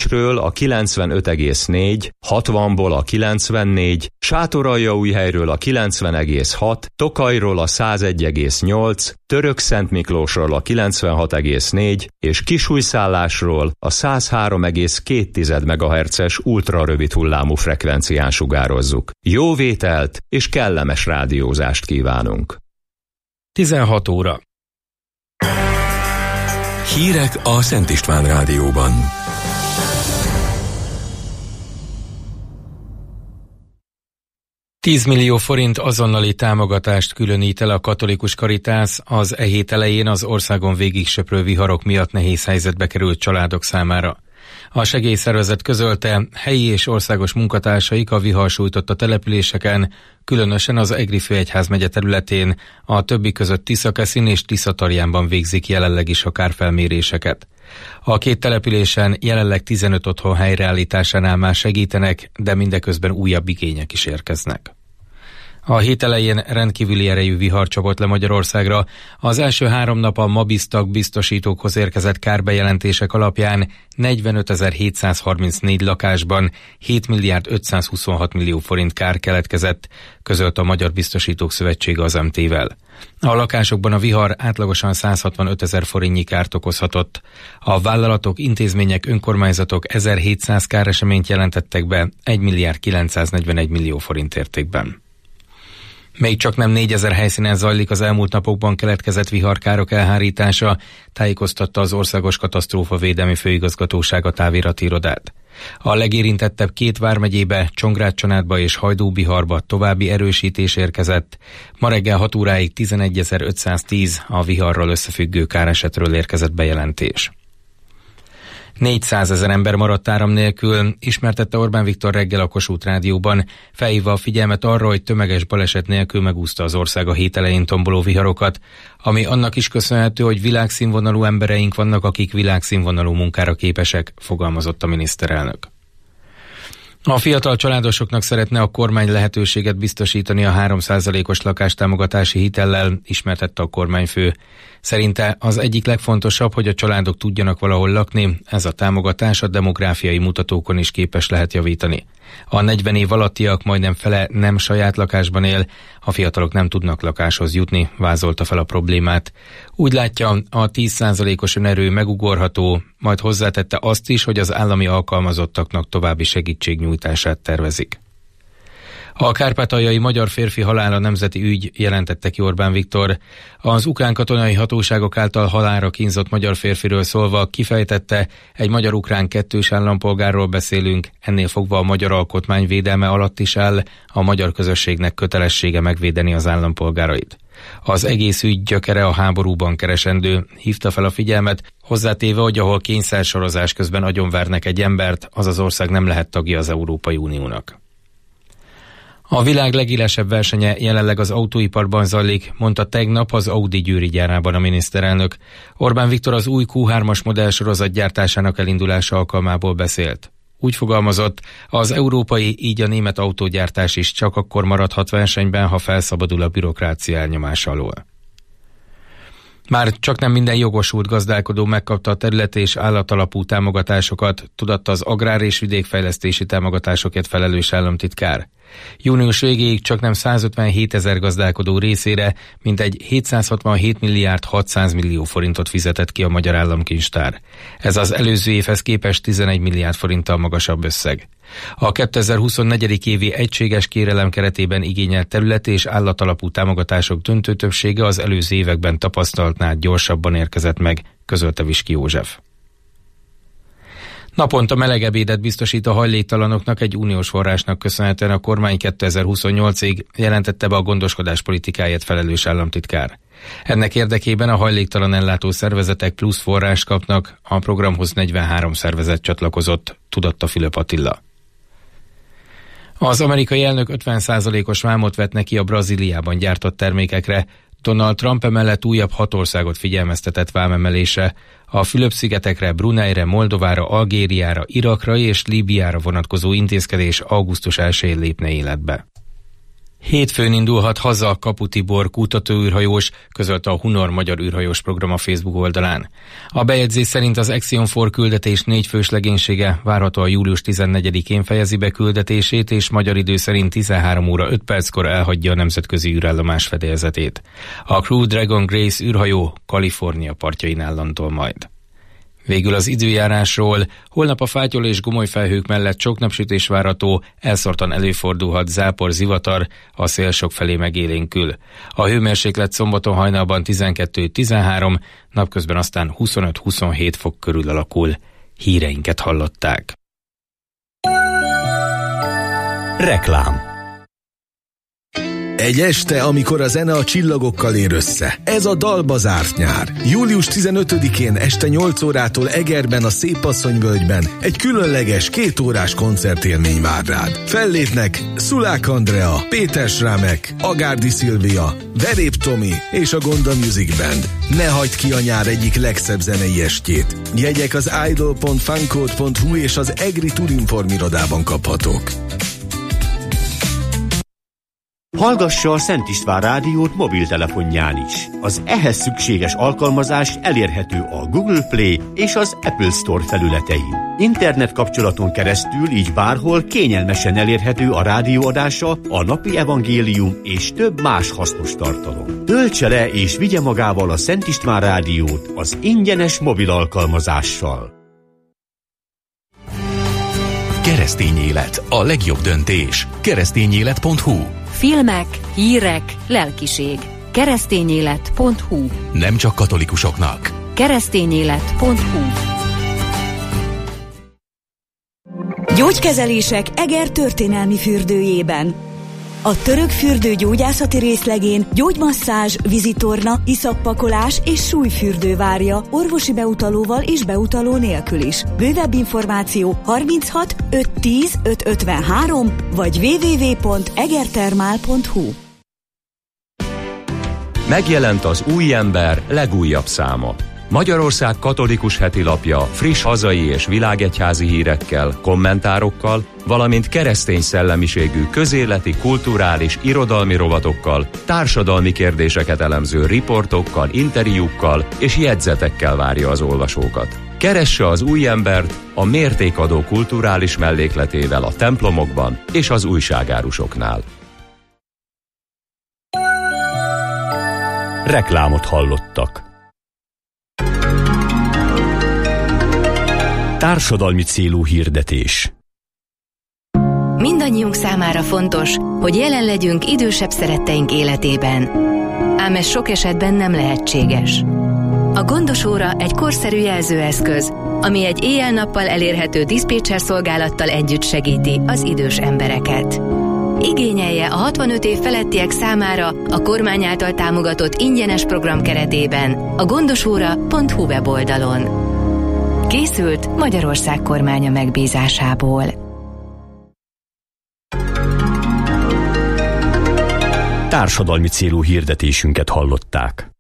Pestről a 95,4, 60-ból a 94, Sátoraljaújhelyről a 90,6, Tokajról a 101,8, Törökszentmiklósról a 96,4 és Kisújszállásról a 103,2 MHz-es ultrarövid hullámú frekvencián sugározzuk. Jó vételt és kellemes rádiózást kívánunk! 16 óra. Hírek a Szent István Rádióban. $10 millió azonnali támogatást különít el a katolikus Caritas az e hét elején az országon végig söprő viharok miatt nehéz helyzetbe került családok számára. A segélyszervezet közölte, helyi és országos munkatársaik a vihar sújtotta településeken, különösen az Egri főegyházmegye területén, a többi között Tiszakeszin és Tiszatarjánban végzik jelenleg is a kárfelméréseket. A két településen jelenleg 15 otthon helyreállításánál már segítenek, de mindeközben újabb igények is érkeznek. A hét elején rendkívüli erejű vihar csapott le Magyarországra. Az első 3 nap a Mabiztag biztosítókhoz érkezett kárbejelentések alapján 45.734 lakásban 7 milliárd 526 millió forint kár keletkezett, közölt a Magyar Biztosítók Szövetsége az MT-vel. A lakásokban a vihar átlagosan 165 000 forintnyi kárt okozhatott. A vállalatok, intézmények, önkormányzatok 1700 káreseményt jelentettek be 1 milliárd 941 millió forint értékben. Még csak nem 4000 helyszínen zajlik az elmúlt napokban keletkezett viharkárok elhárítása, tájékoztatta az Országos Katasztrófavédelmi Főigazgatóság a távirati irodát. A legérintettebb 2 vármegyébe, Csongrád-Csanádba és Hajdú-Biharba további erősítés érkezett. Ma reggel 6 óráig 11.510 a viharral összefüggő káresetről érkezett bejelentés. 400 000 ember maradt áram nélkül, ismertette Orbán Viktor reggel a Kossuth Rádióban, felhívva a figyelmet arra, hogy tömeges baleset nélkül megúszta az ország a hét elején tomboló viharokat, ami annak is köszönhető, hogy világszínvonalú embereink vannak, akik világszínvonalú munkára képesek, fogalmazott a miniszterelnök. A fiatal családosoknak szeretne a kormány lehetőséget biztosítani a 3%-os lakástámogatási hitellel, ismertette a kormányfő. Szerinte az egyik legfontosabb, hogy a családok tudjanak valahol lakni, ez a támogatás a demográfiai mutatókon is képes lehet javítani. A 40 év alattiak majdnem fele nem saját lakásban él, a fiatalok nem tudnak lakáshoz jutni, vázolta fel a problémát. Úgy látja, a 10%-os önerő megugorható, majd hozzátette azt is, hogy az állami alkalmazottaknak további segítségnyújtását tervezik. A kárpátaljai magyar férfi halála nemzeti ügy, jelentette ki Orbán Viktor. Az ukrán katonai hatóságok által halálra kínzott magyar férfiről szólva kifejtette, egy magyar-ukrán kettős állampolgárról beszélünk, ennél fogva a magyar alkotmány védelme alatt is áll, a magyar közösségnek kötelessége megvédeni az állampolgárait. Az egész ügy gyökere a háborúban keresendő, hívta fel a figyelmet, hozzátéve, hogy ahol kényszersorozás közben agyonvernek egy embert, az az ország nem lehet tagja az Európai Uniónak. A világ legélesebb versenye jelenleg az autóiparban zajlik, mondta tegnap az Audi győri gyárában a miniszterelnök. Orbán Viktor az új Q3-as modellsorozat gyártásának elindulása alkalmából beszélt. Úgy fogalmazott, az európai, így a német autógyártás is csak akkor maradhat versenyben, ha felszabadul a bürokrácia elnyomása alól. Már csak nem minden jogosult gazdálkodó megkapta a terület és állatalapú támogatásokat, tudatta az agrár- és vidékfejlesztési támogatásokért felelős államtitkár. Június végéig csak nem 157 000 gazdálkodó részére mintegy 767 milliárd 600 millió forintot fizetett ki a Magyar Államkincstár. Ez az előző évhez képest 11 milliárd forinttal magasabb összeg. A 2024. évi egységes kérelem keretében igényelt terület és állatalapú támogatások döntő többsége az előző években tapasztaltnál gyorsabban érkezett meg, közölte Viski József. Naponta meleg ebédet biztosít a hajléktalanoknak egy uniós forrásnak köszönhetően a kormány 2028-ig, jelentette be a gondoskodás politikáját felelős államtitkár. Ennek érdekében a hajléktalan ellátó szervezetek plusz forrást kapnak, a programhoz 43 szervezet csatlakozott, tudatta Fülöp Attila. Az amerikai elnök 50%-os vámot vetne ki a Brazíliában gyártott termékekre. Donald Trump emellett újabb 6 országot figyelmeztetett vámemelésre. A Fülöp-szigetekre, Bruneire, Moldovára, Algériára, Irakra és Líbiára vonatkozó intézkedés augusztus 1-én lépne életbe. Hétfőn indulhat haza Kapu Tibor kutatóűrhajós, közölte a Hunor Magyar űrhajós program a Facebook oldalán. A bejegyzés szerint az Axiom 4 küldetés 4 fős legénysége várhatóan július 14-én fejezi be küldetését, és magyar idő szerint 13 óra 5 perckor elhagyja a nemzetközi űrállomás fedélzetét. A Crew Dragon Grace űrhajó Kalifornia partjainál landol majd. Végül az időjárásról. Holnap a fátyol és gomoly felhők mellett sok napsütés várható, elszórtan előfordulhat zápor, zivatar, a szél sokfelé megélénkül. A hőmérséklet szombaton hajnalban 12-13, napközben aztán 25-27 fok körül alakul. Híreinket hallották. Reklám. Egy este, amikor a zene a csillagokkal ér össze. Ez a dalba zárt nyár. Július 15-én este 8 órától Egerben a Szépasszonyvölgyben egy különleges 2 órás koncertélmény vár rád. Fellépnek Szulák Andrea, Péter Srámek, Agárdi Szilvia, Verép Tomi és a Gonda Music Band. Ne hagyd ki a nyár egyik legszebb zenei estjét. Jegyek az idol.funcode.hu és az Egri Turinform irodában kaphatók. Hallgassa a Szent István rádiót mobiltelefonján is. Az ehhez szükséges alkalmazás elérhető a Google Play és az Apple Store felületein. Internet kapcsolaton keresztül így bárhol kényelmesen elérhető a rádióadása, a napi evangélium és több más hasznos tartalom. Töltse le és vigye magával a Szent István rádiót az ingyenes mobil alkalmazással. Keresztény élet, a legjobb döntés. Keresztényélet.hu. Filmek, hírek, lelkiség. Keresztényélet.hu. Nem csak katolikusoknak. Keresztényélet.hu. Gyógykezelések Eger történelmi fürdőjében. A török fürdő gyógyászati részlegén gyógymasszázs, vízitorna, iszappakolás és súlyfürdő várja orvosi beutalóval és beutaló nélkül is. Bővebb információ 36 510 553 vagy www.egertermál.hu. Megjelent az Új Ember legújabb száma. Magyarország katolikus hetilapja friss hazai és világegyházi hírekkel, kommentárokkal, valamint keresztény szellemiségű közéleti, kulturális, irodalmi rovatokkal, társadalmi kérdéseket elemző riportokkal, interjúkkal és jegyzetekkel várja az olvasókat. Keresse az Új Embert a mértékadó kulturális mellékletével a templomokban és az újságárusoknál. Reklámot hallottak. Társadalmi célú hirdetés. Mindannyiunk számára fontos, hogy jelen legyünk idősebb szeretteink életében. Ám ez sok esetben nem lehetséges. A gondos óra egy korszerű jelzőeszköz, ami egy éjjel-nappal elérhető diszpécser szolgálattal együtt segíti az idős embereket. Igényelje a 65 év felettiek számára a kormány által támogatott ingyenes program keretében a gondosóra.hu weboldalon. Készült Magyarország kormánya megbízásából. Társadalmi célú hirdetésünket hallották.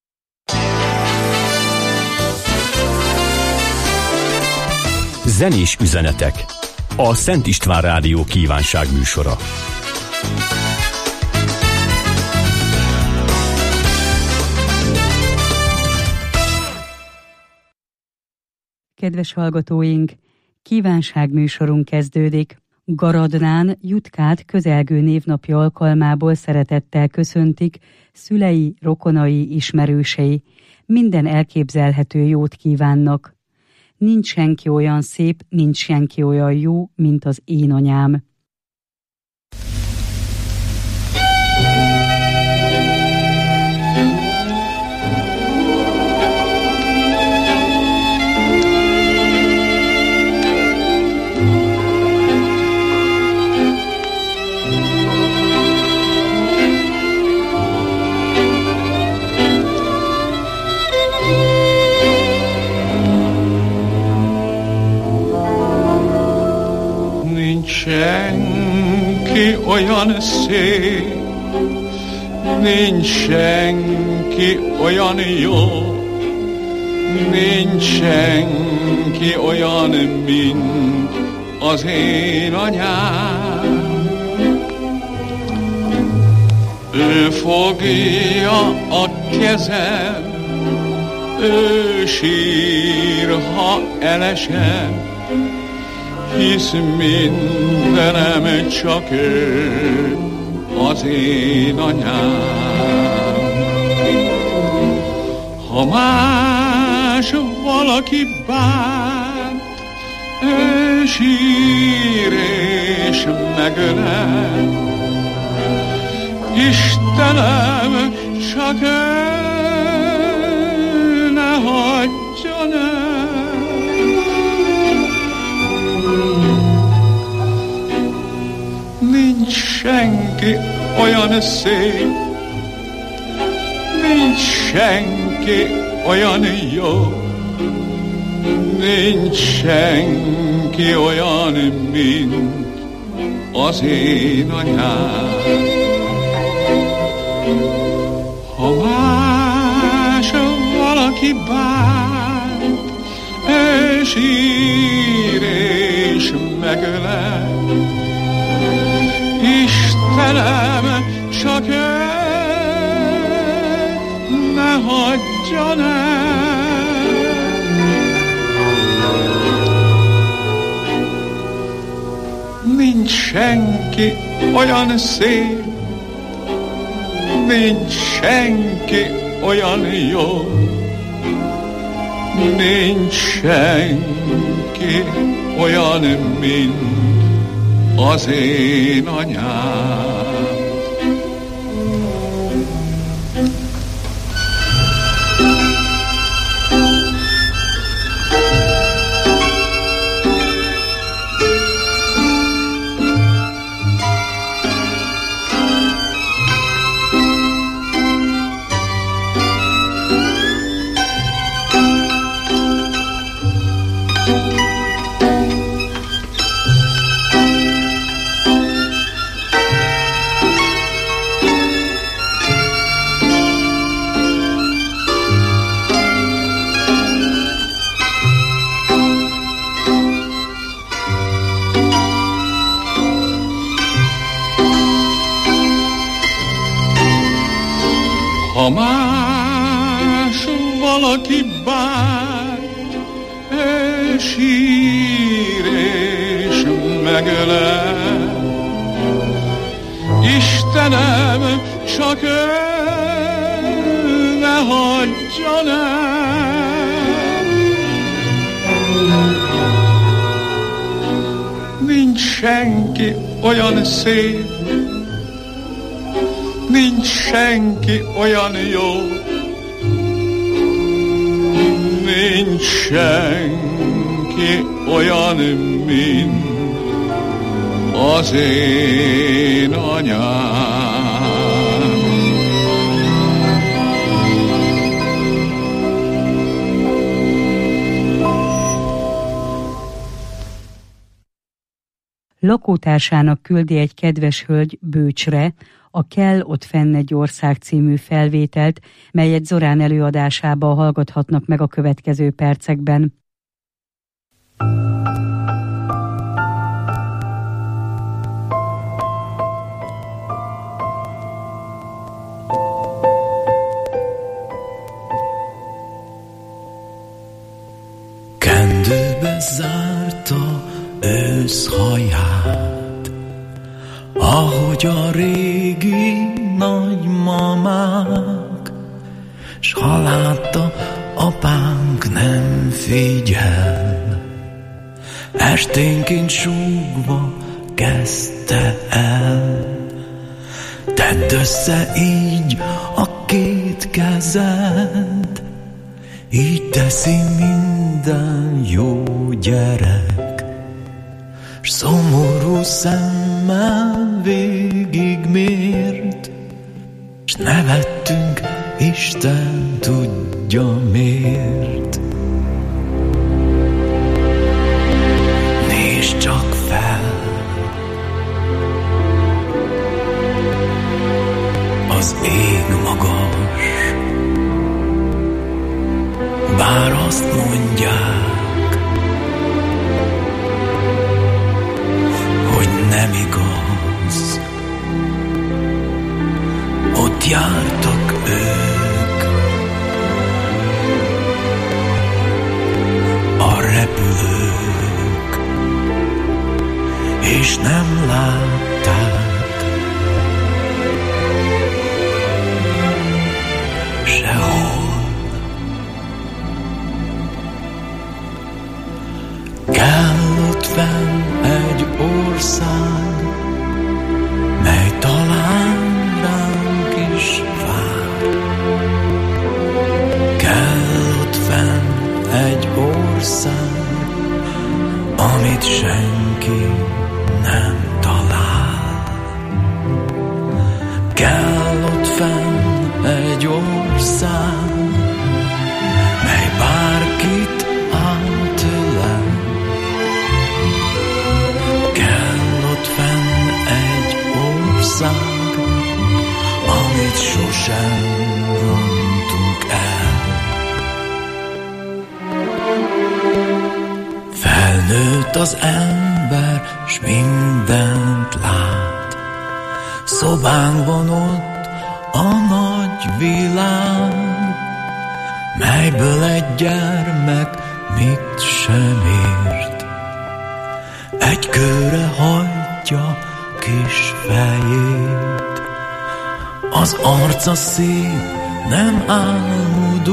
Zenés üzenetek. A Szent István Rádió kívánság műsora. Kedves hallgatóink, kívánságműsorunk kezdődik. Garadnán Jutkát közelgő névnapja alkalmából szeretettel köszöntik szülei, rokonai, ismerősei. Minden elképzelhető jót kívánnak. Nincs senki olyan szép, nincs senki olyan jó, mint az én anyám. Senki olyan szép, nincs senki olyan jó, nincs senki olyan, mint az én anyám. ő fogja a kezem, ő sír, ha elesem, hisz mindenem csak ő, az én anyám. Ha más valaki bánt, ő sír és megölel, Istenem, csak ő ne hagyjon el. Nincs senki olyan szép, nincs senki olyan jó, nincs senki olyan, mint az én anyám. Ha más valaki bánt, ő sír és megölel, Istenem, csak ő ne hagyjon el. Nincs senki olyan szép, nincs senki olyan jó, nincs senki olyan, mint az én anyám. Ha más valaki bánt, ő sír és megölel, Istenem, csak ő ne hagyjon el. Nincs senki olyan szép, nincs senki olyan jó, nincs senki olyan, mint az én anyám. Lakótársának küldi egy kedves hölgy Bőcsre a Kell ott fenn egy ország című felvételt, melyet Zorán előadásába hallgathatnak meg a következő percekben. Kendőbe zárta őszhaját, ahogy a régi nagymamák, s ha látta, apánk nem figyel, esténként súgva kezdte el. Tedd össze így a két kezed, így teszi minden jó gyerek, s szomorú szemmel végigmért, s nevettünk, Isten tudja miért. Nézd csak fel, az ég magas, bár azt mondják, hogy nem igaz. és nem látták. Sehol. Kell ott fenn egy ország, mely talán ránk is vár. Kell ott fenn egy ország, amit senki nem talál. Kell ott fenn egy ország, mely bárkit átölel. Kell ott fenn egy ország, amit sosem rontunk el. Felnőtt az ember, s mindent lát. Szobánkban ott a nagy világ, melyből egy gyermek mit sem ért. Egy kőre hajtja kis fejét, az arca szép, nem álmodó,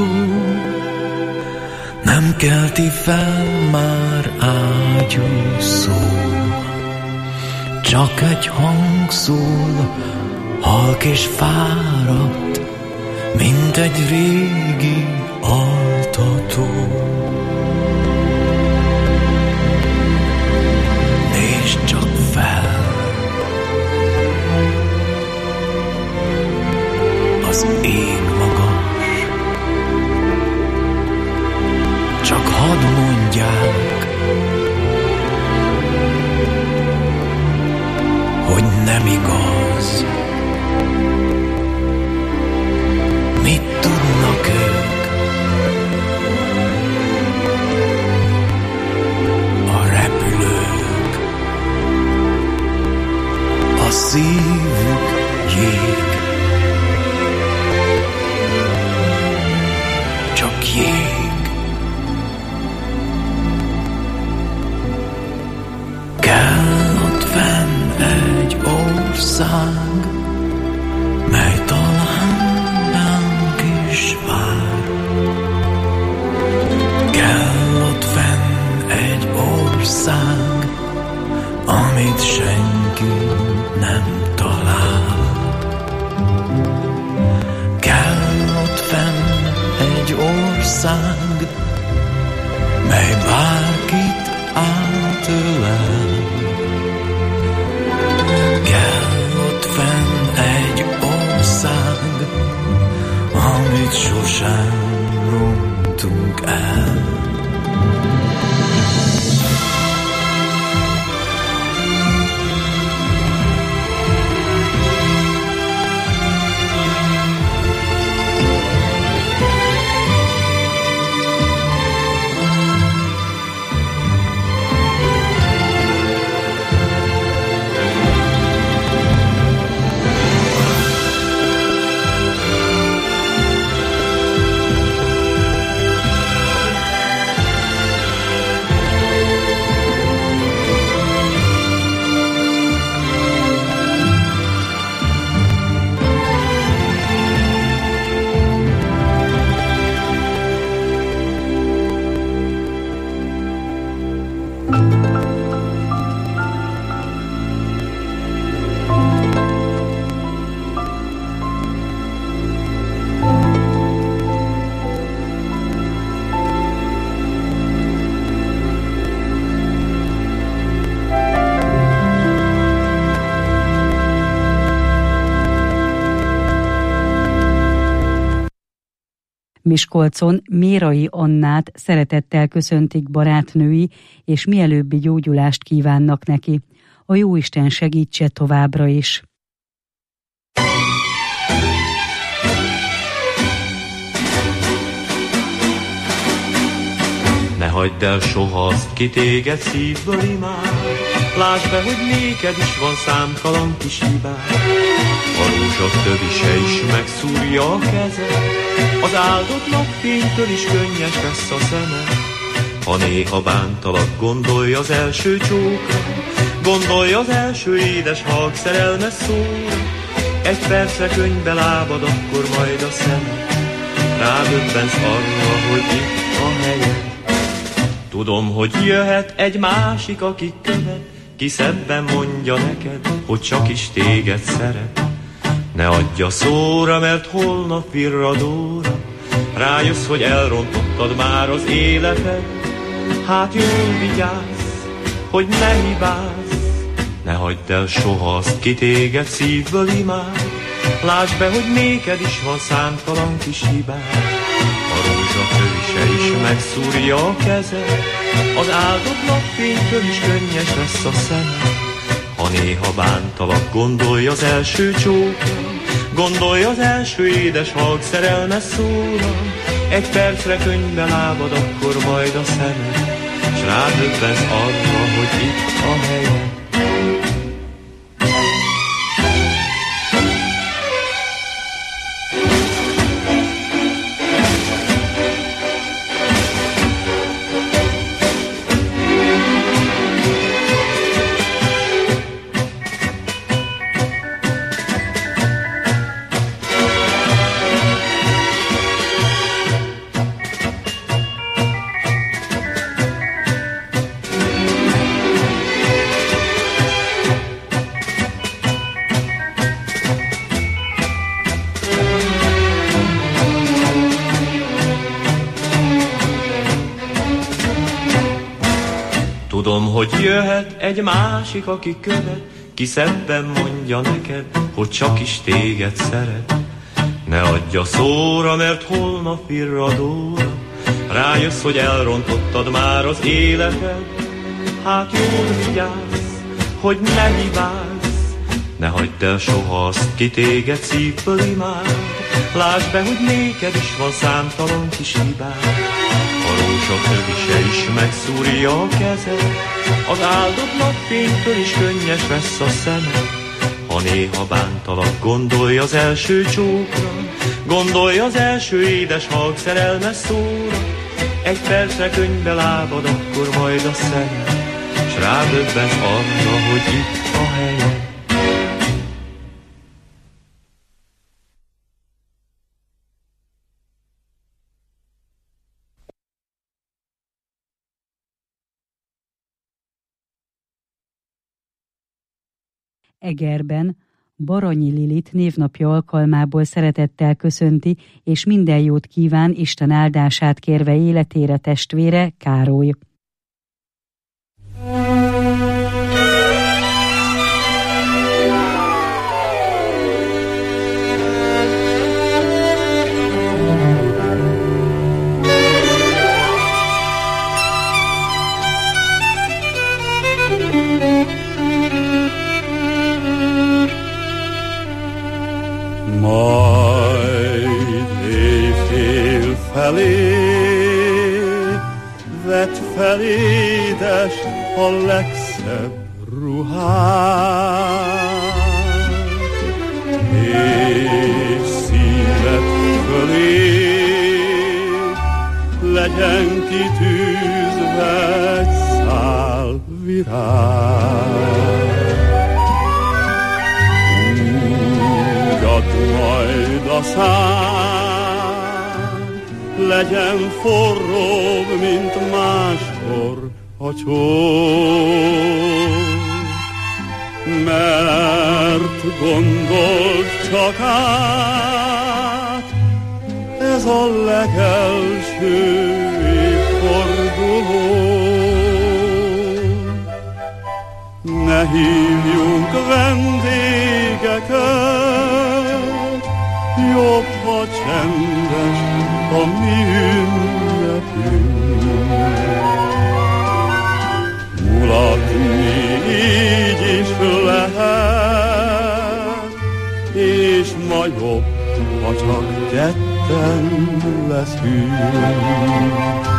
nem kelti fel már ágyú szó. Csak egy hang szól, halk és fáradt, mint egy régi altató. Nézd csak fel, az ég magas, csak hadd mondják, hogy nem igaz. Mit tudnak ők a repülők? A szívük jég, csak jég. Kell ott fenn egy ország, mely talán ránk is vár. Kell ott fenn egy ország, amit senki nem talál. Kell ott fenn egy ország, mely bárkit átölel. Kell ott fenn egy ország, amit sosem rontunk el. Miskolcon Mérai Annát szeretettel köszöntik barátnői, és mielőbbi gyógyulást kívánnak neki. A Jóisten segítse továbbra is. Ne hagyd el soha azt, ki téged szívből imád, lásd be, hogy néked is van számtalan kis hibád. A rózsa tövise is megszúrja a kezed, az áldott napfénytől is könnyes lesz a szemed. Ha néha bántalak, gondolj az első csókra, Gondolj az első édes halk szerelmes szóra, egy percre könyvbe lábad, akkor majd a szemed, rádöbbensz arra, hogy itt a helyed. Tudom, hogy jöhet egy másik, aki követ, ki szebben mondja neked, hogy csak is téged szeret. Ne adj a szóra, mert holnap virradóra rájössz, hogy elrontottad már az életed. Hát jól vigyázz, hogy ne hibázz, ne hagyd el soha azt, ki téged szívből imád. Lásd be, hogy néked is van számtalan kis hibád. A rózsatövise is megszúrja a kezed, az áldott napfénytől is könnyes lesz a szemed. Ha néha bántalak, gondolj az első csókra, gondolj az első édes halk szerelmes szóra. Egy percre könyvbe lábad, akkor majd a szemed, s rádöbbensz arra, hogy itt a helyed. Tudom, hogy jöhet egy másik, aki követ, ki szebben mondja neked, hogy csak is téged szeret. Ne adj a szóra, mert holnap virradóra rájössz, hogy elrontottad már az életed. Hát jól vigyázz, hogy ne hibázz, ne hagyd el soha azt, ki téged szívből imád. Lásd be, hogy néked is van számtalan kis hibád. A rózsatövise is megszúrja a kezed, az áldott napfénytől is könnyes lesz a szemed. Ha néha bántalak, gondolj az első csókra, gondolj az első édes halk szerelmes szóra. Egy percre könyvbe lábad, akkor majd a szemed, s rádöbbensz arra, hogy itt a helyed. Egerben Baranyi Lilit névnapja alkalmából szeretettel köszönti, és minden jót kíván, Isten áldását kérve életére testvére, Károly. Majd éjfél felé vett fel édes a legszebb ruhát, és szíved fölé legyen kitűzve egy szál virág. Majd a szám legyen forróbb, mint máskor a csók, mert gondold csak át, ez a legelső évforduló. Ne hívjunk vendégeket, jobb, ha csendes a mi ünnepünk. Mulatni így is lehet, és ma jobb, ha csak ketten leszünk.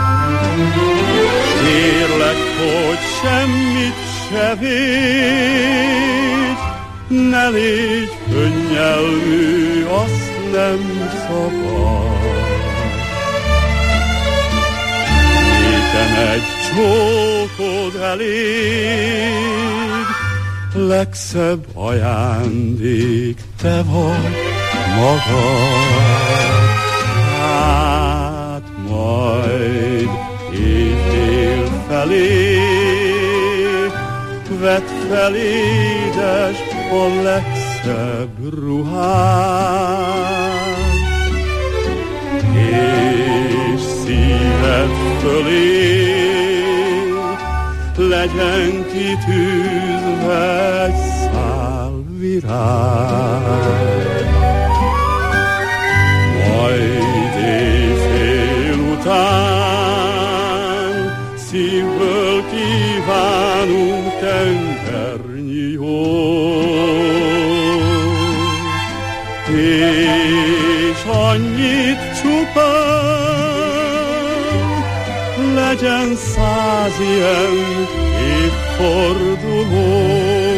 Kérlek, hogy semmit se védj, ne légy könnyelmű, azt nem szabad. Nékem egy csókod elég, legszebb ajándék te vagy magad. Hát majd éjfél felé vedd fel édes a legszebb ruhád, és szíved fölé legyen kitűzve egy szál virág. Majd éjfél után szívből kívánunk tengernyi jót, és annyit csupán legyen 100 ilyen évforduló.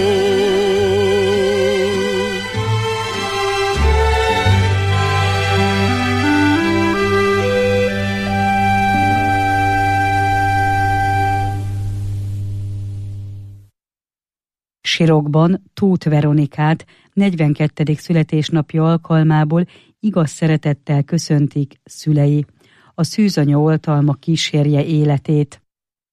Sirokban Tóth Veronikát 42. születésnapja alkalmából igaz szeretettel köszöntik szülei. A szűzanya oltalma kísérje életét.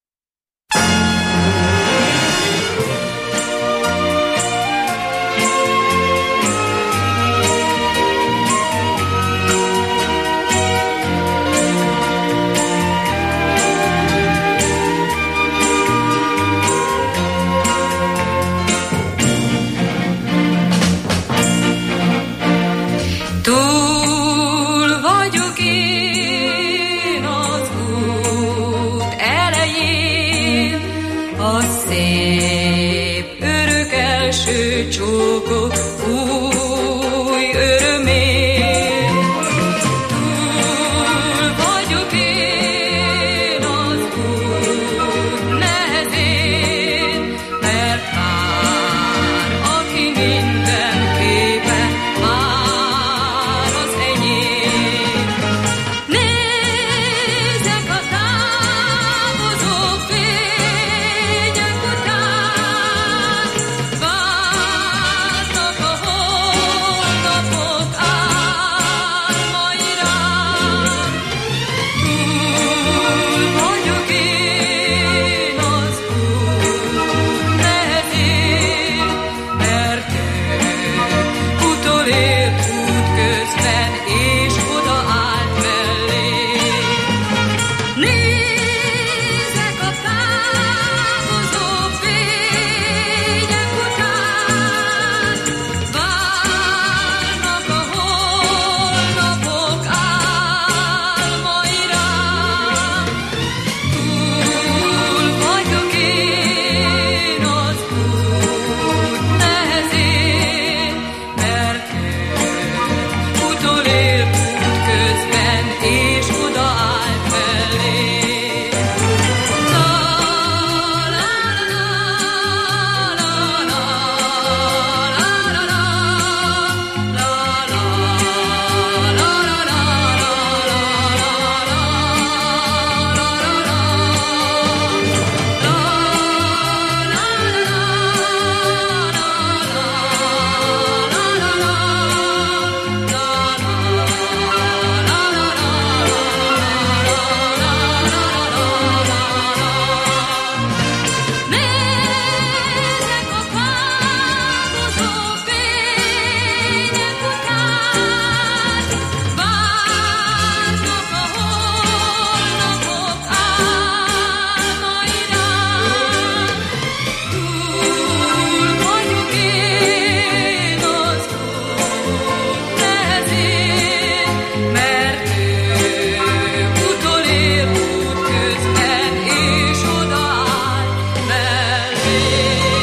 Csókok új örömét, túl vagyok én az út nehezén, mert vár, aki mindenképpen vár az enyém. Nézek a távozó fények után, várnak a holnapok álmaira. Túl vagyok én az út nehezén, mert ő utolért útközben, és odaállt mellém. Nézek a távozó fények után, várnak a holnapok álmaira. Túl vagyok én az út nehezén, mert ő utolért útközben, és odaállt mellém. La la la la la la la Nézek a távozó fények után, várnak a holnapok álmaira. Túl vagyok én az út nehezén, mert ő utolért útközben, és odaállt mellém.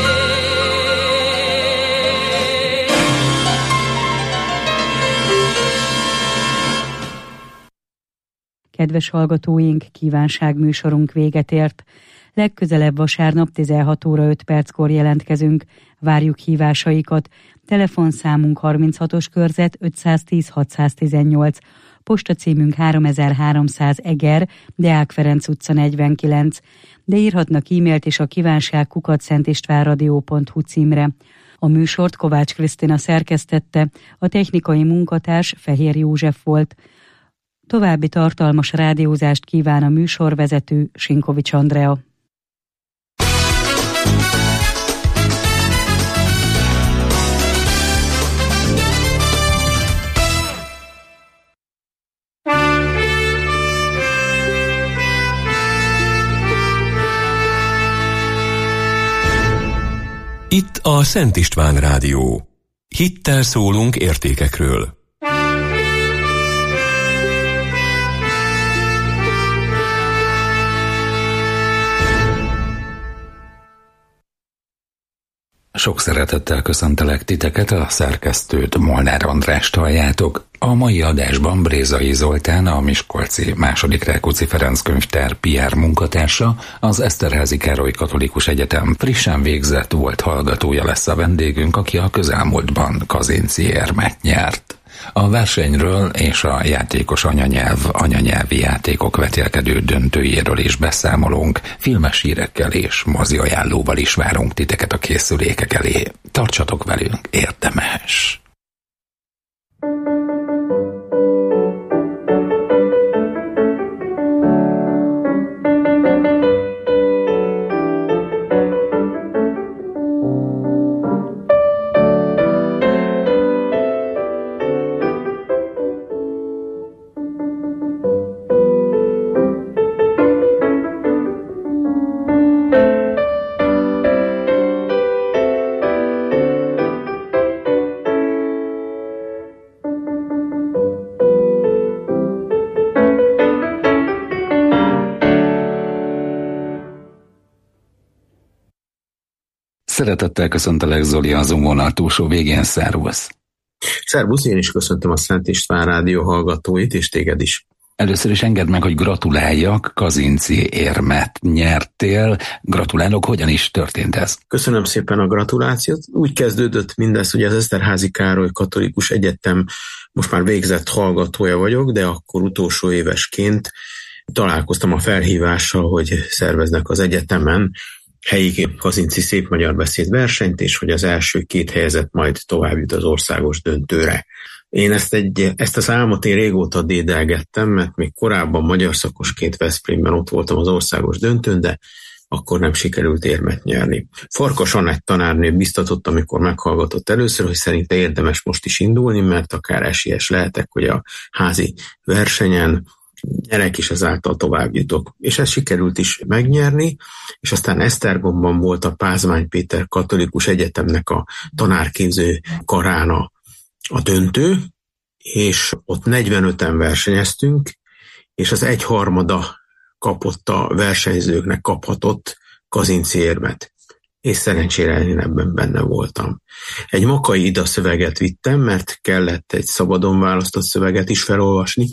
Kedves hallgatóink, kívánságműsorunk véget ért. Legközelebb vasárnap 16 óra 5 perckor jelentkezünk. Várjuk hívásaikat. Telefonszámunk 36-os körzet 510 618. Postacímünk 3300 Eger, Deák Ferenc utca 49, de írhatnak e-mailt is a kívánság@szentistvánradio.hu címre. A műsort Kovács Krisztina szerkesztette, a technikai munkatárs Fehér József volt. További tartalmas rádiózást kíván a műsorvezető Sinkovics Andrea. Itt a Szent István Rádió. Hittel szólunk értékekről. Sok szeretettel köszöntelek titeket, a szerkesztőt, Molnár Andrást halljátok. A mai adásban Brézai Zoltán, a Miskolci II. Rákóczi Ferenc könyvtár PR munkatársa, az Eszterházy Károly Katolikus Egyetem frissen végzett volt hallgatója lesz a vendégünk, aki a közelmúltban Kazinczy érmet nyert. A versenyről és a játékos anyanyelvi játékok vetélkedő döntőjéről is beszámolunk, filmes hírekkel és moziajánlóval is várunk titeket a készülékek elé. Tartsatok velünk, érdemes! Szeretettel köszöntelek, Zoli, a Zoom vonal túlsó végén, szervusz! Szervusz, én is köszöntöm a Szent István Rádió hallgatóit, és téged is. Először is engedd meg, hogy gratuláljak, Kazinczy érmet nyertél. Gratulálok, hogyan is történt ez? Köszönöm szépen a gratulációt. Úgy kezdődött mindez, hogy az Eszterházy Károly Katolikus Egyetem most már végzett hallgatója vagyok, de akkor utolsó évesként találkoztam a felhívással, hogy szerveznek az egyetemen helyi Kazinczy szép magyar beszéd versenyt, és hogy az első 2 helyezett majd tovább jut az országos döntőre. Én ezt az álmot én régóta dédelgettem, mert még korábban magyar szakosként Veszprémben ott voltam az országos döntőn, de akkor nem sikerült érmet nyerni. Farkas Anett tanárnő biztatott, amikor meghallgatott először, hogy szerinte érdemes most is indulni, mert akár esélyes lehetek, hogy a házi versenyen nyerek, és ezáltal tovább jutok. És ezt sikerült is megnyerni, és aztán Esztergomban volt a Pázmány Péter Katolikus Egyetemnek a tanárképző karán a döntő, és ott 45-en versenyeztünk, és az 1/3 kapott a versenyzőknek kaphatott Kazinczy érmet. És szerencsére én ebben benne voltam. Egy Makai Ida szöveget vittem, mert kellett egy szabadon választott szöveget is felolvasni,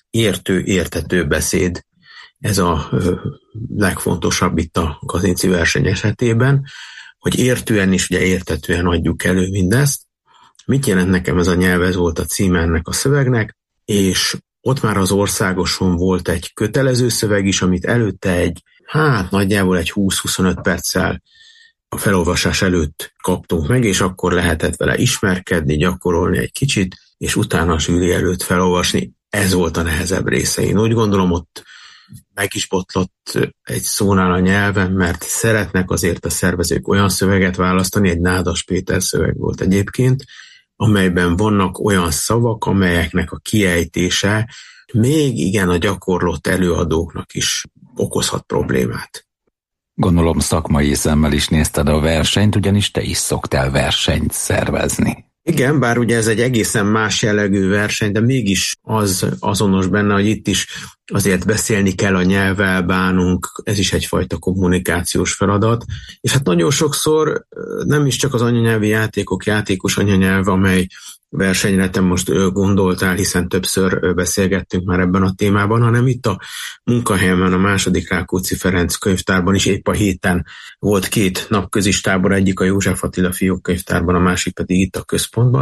értő beszéd, ez a legfontosabb itt a Kazinczy verseny esetében, hogy értően és ugye érthetően adjuk elő mindezt. Mit jelent nekem ez a nyelv, ez volt a címe ennek a szövegnek, és ott már az országoson volt egy kötelező szöveg is, amit előtte nagyjából egy 20-25 perccel a felolvasás előtt kaptunk meg, és akkor lehetett vele ismerkedni, gyakorolni egy kicsit, és utána a zsűri előtt felolvasni. Ez volt a nehezebb része. Én úgy gondolom, ott meg is botlott egy szónál a nyelven, mert szeretnek azért a szervezők olyan szöveget választani, egy Nádas Péter szöveg volt egyébként, amelyben vannak olyan szavak, amelyeknek a kiejtése még igen a gyakorlott előadóknak is okozhat problémát. Gondolom szakmai szemmel is nézted a versenyt, ugyanis te is szoktál versenyt szervezni. Igen, bár ugye ez egy egészen más jellegű verseny, de mégis az azonos benne, hogy itt is azért beszélni kell, a nyelvvel bánunk, ez is egyfajta kommunikációs feladat, és hát nagyon sokszor nem is csak az anyanyelvi játékok, játékos anyanyelv, amely versenyre te most gondoltál, hiszen többször beszélgettünk már ebben a témában, hanem itt a munkahelyemen, a II. Rákóczi Ferenc könyvtárban is épp a héten volt 2 napközis tábor, egyik a József Attila fiókkönyvtárban, a másik pedig itt a központban,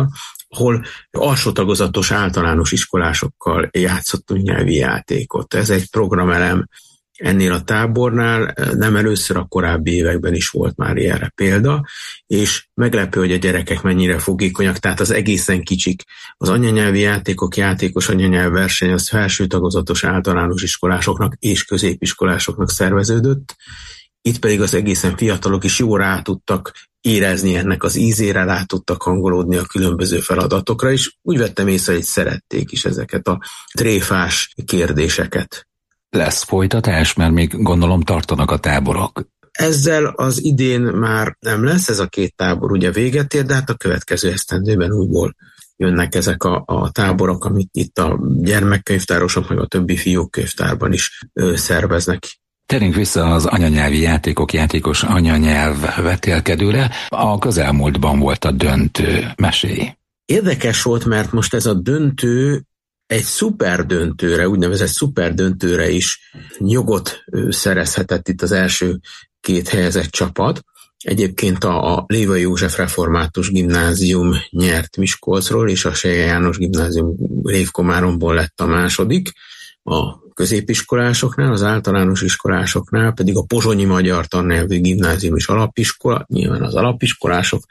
ahol alsó tagozatos általános iskolásokkal játszottunk nyelvi játékot. Ez egy programelem ennél a tábornál, nem először, a korábbi években is volt már ilyenre példa, és meglepő, hogy a gyerekek mennyire fogékonyak, tehát az egészen kicsik. Az anyanyelvi játékok, játékos anyanyelv verseny az felső tagozatos általános iskolásoknak és középiskolásoknak szerveződött, itt pedig az egészen fiatalok is jól rá tudtak érezni ennek az ízére, rá tudtak hangolódni a különböző feladatokra, és úgy vettem észre, hogy szerették is ezeket a tréfás kérdéseket. Lesz folytatás, mert még gondolom tartanak a táborok. Ezzel az idén már nem lesz, ez a 2 tábor ugye véget ér, de hát a következő esztendőben újból jönnek ezek a táborok, amit itt a gyermekkönyvtárosok, meg a többi fiúkkönyvtárban is szerveznek. Térjünk vissza az anyanyelvi játékok, játékos anyanyelv vetélkedőre. A közelmúltban volt a döntő, mesélj. Érdekes volt, mert most ez a döntő egy szuperdöntőre, úgynevezett szuperdöntőre is jogot szerezhetett itt az első 2 helyezett csapat. Egyébként a Lévai József Református Gimnázium nyert Miskolcról, és a Selye János Gimnázium Révkomáromból lett a második. A középiskolásoknál, az általános iskolásoknál pedig a Pozsonyi Magyar Tannyelvű Gimnázium és Alapiskola, nyilván az alapiskolások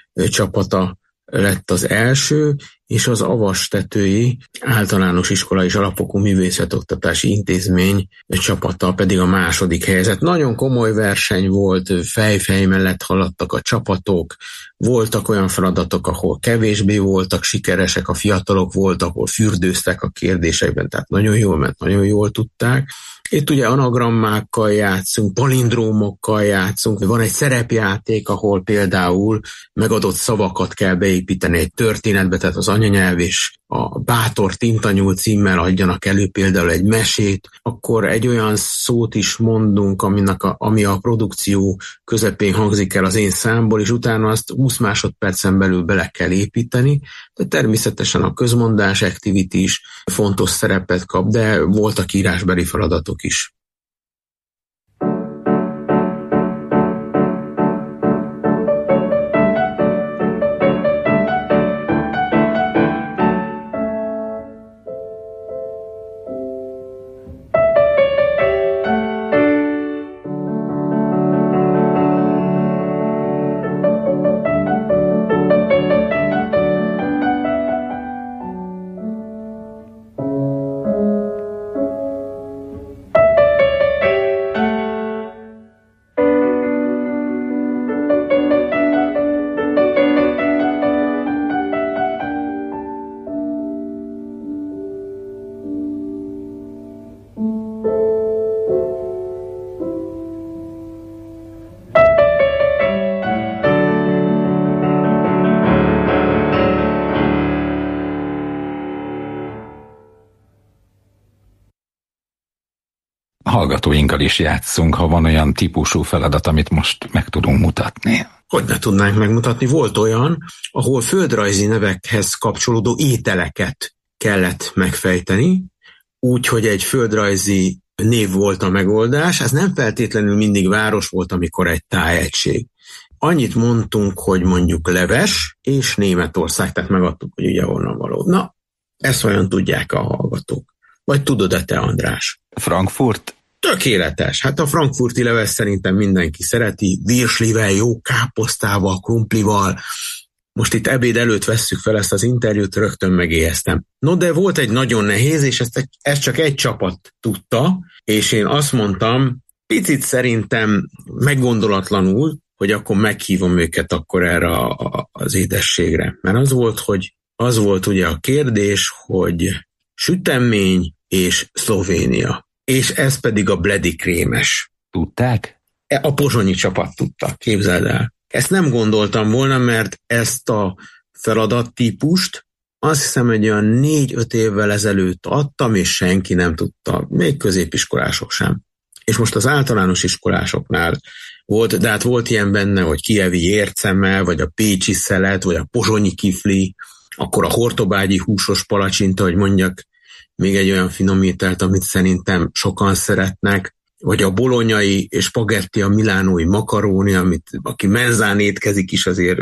csapata lett az első, és az Avastetői Általános Iskola és Alapfokú Művészetoktatási Intézmény csapata pedig a második helyzet. Nagyon komoly verseny volt, fej-fej mellett haladtak a csapatok, voltak olyan feladatok, ahol kevésbé voltak sikeresek a fiatalok, volt, ahol fürdőztek a kérdésekben, tehát nagyon jól ment, nagyon jól tudták. Itt ugye anagrammákkal játszunk, palindrómokkal játszunk, van egy szerepjáték, ahol például megadott szavakat kell beépíteni egy történetbe, tehát az anyanyelv és a Bátor Tintanyúl címmel adjanak elő például egy mesét, akkor egy olyan szót is mondunk, ami a produkció közepén hangzik el az én számból, és utána azt 20 másodpercen belül bele kell építeni, de természetesen a közmondás activity is fontos szerepet kap, de voltak írásbeli feladatok is. Hallgatóinkkal is játszunk, ha van olyan típusú feladat, amit most meg tudunk mutatni. Hogy ne tudnánk megmutatni? Volt olyan, ahol földrajzi nevekhez kapcsolódó ételeket kellett megfejteni, úgyhogy egy földrajzi név volt a megoldás, ez nem feltétlenül mindig város volt, amikor egy tájegység. Annyit mondtunk, hogy mondjuk leves és Németország, tehát megadtuk, hogy ugye honnan való. Na, ezt olyan tudják a hallgatók. Vagy tudod-e te, András? Frankfurt? Tökéletes. Hát a frankfurti leves szerintem mindenki szereti, virslivel, jó káposztával, krumplival. Most itt ebéd előtt vesszük fel ezt az interjút, rögtön megéheztem. No, de volt egy nagyon nehéz, és ezt csak egy csapat tudta, és én azt mondtam, picit szerintem meggondolatlanul, hogy akkor meghívom őket akkor erre az édességre. Mert az volt ugye a kérdés, hogy sütemény és Szlovénia. És ez pedig a bledikrémes. Tudták? A pozsonyi csapat tudta, képzeld el. Ezt nem gondoltam volna, mert ezt a feladattípust azt hiszem, hogy olyan 4-5 évvel ezelőtt adtam, és senki nem tudta, még középiskolások sem. És most az általános iskolásoknál volt, de hát volt ilyen benne, hogy kijevi ércemmel, vagy a pécsi szelet, vagy a pozsonyi kifli, akkor a hortobágyi húsos palacsinta, hogy mondjak még egy olyan finom ételt, amit szerintem sokan szeretnek, vagy a bolonyai és spagetti, a milánói makaróni, amit aki menzán étkezik is azért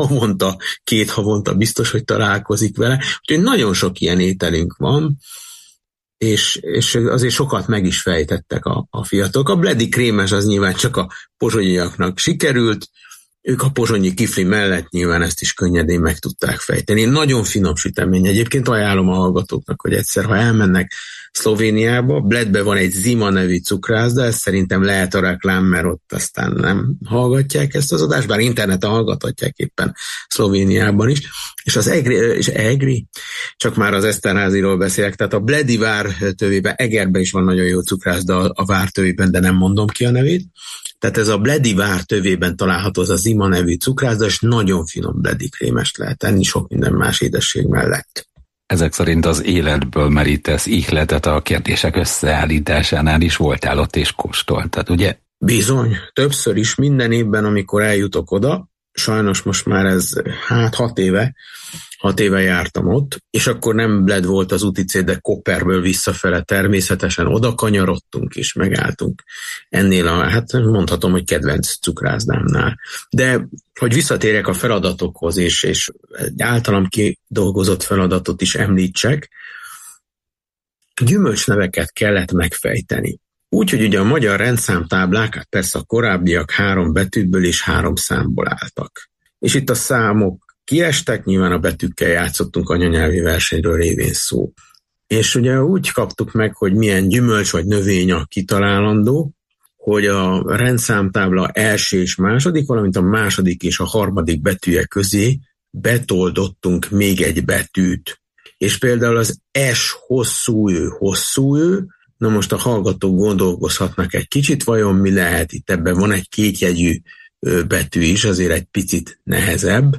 2 havonta biztos, hogy találkozik vele. Úgyhogy nagyon sok ilyen ételünk van, és azért sokat meg is fejtettek a fiatalok. A bledi krémes az nyilván csak a pozsonyiaknak sikerült, ők a pozsonyi kifli mellett nyilván ezt is könnyedén meg tudták fejteni. Nagyon finom sütemény. Egyébként ajánlom a hallgatóknak, hogy egyszer, ha elmennek Szlovéniába, Bledbe van egy Zima nevű cukrászda, ez szerintem lehet a reklám, mert ott aztán nem hallgatják ezt az adást, bár interneten hallgathatják éppen Szlovéniában is. És az Egri, csak már az Eszterháziról beszélek, tehát a Bledi vártövében, Egerben is van nagyon jó cukrászda a vártövében, de nem mondom ki a nevét. Tehát ez a bledi vártövében található az a Zima nevű cukrászda, és nagyon finom bledi krémest lehet enni sok minden más édesség mellett. Ezek szerint az életből merítesz ihletet a kérdések összeállításánál is voltál ott és kóstoltad, ugye? Bizony, többször is minden évben, amikor eljutok oda, sajnos most már ez 6 éve jártam ott, és akkor nem Bled volt az úti cél, de Kopperből visszafele természetesen oda kanyarodtunk és megálltunk ennél hát mondhatom, hogy kedvenc cukrászdámnál. De hogy visszatérjek a feladatokhoz, és egy általam kidolgozott feladatot is említsek, gyümölcsneveket kellett megfejteni. Úgyhogy ugye a magyar rendszámtáblák, hát persze a korábbiak 3 betűből és 3 számból álltak. És itt a számok kiestek, nyilván a betűkkel játszottunk, anyanyelvi versenyről révén szó. És ugye úgy kaptuk meg, hogy milyen gyümölcs vagy növény a kitalálandó, hogy a rendszámtábla első és második, valamint a második és a harmadik betűje közé betoldottunk még egy betűt. És például az S hosszú ő, na most a hallgatók gondolkozhatnak egy kicsit, vajon mi lehet itt, ebben van egy kétjegyű betű is, azért egy picit nehezebb.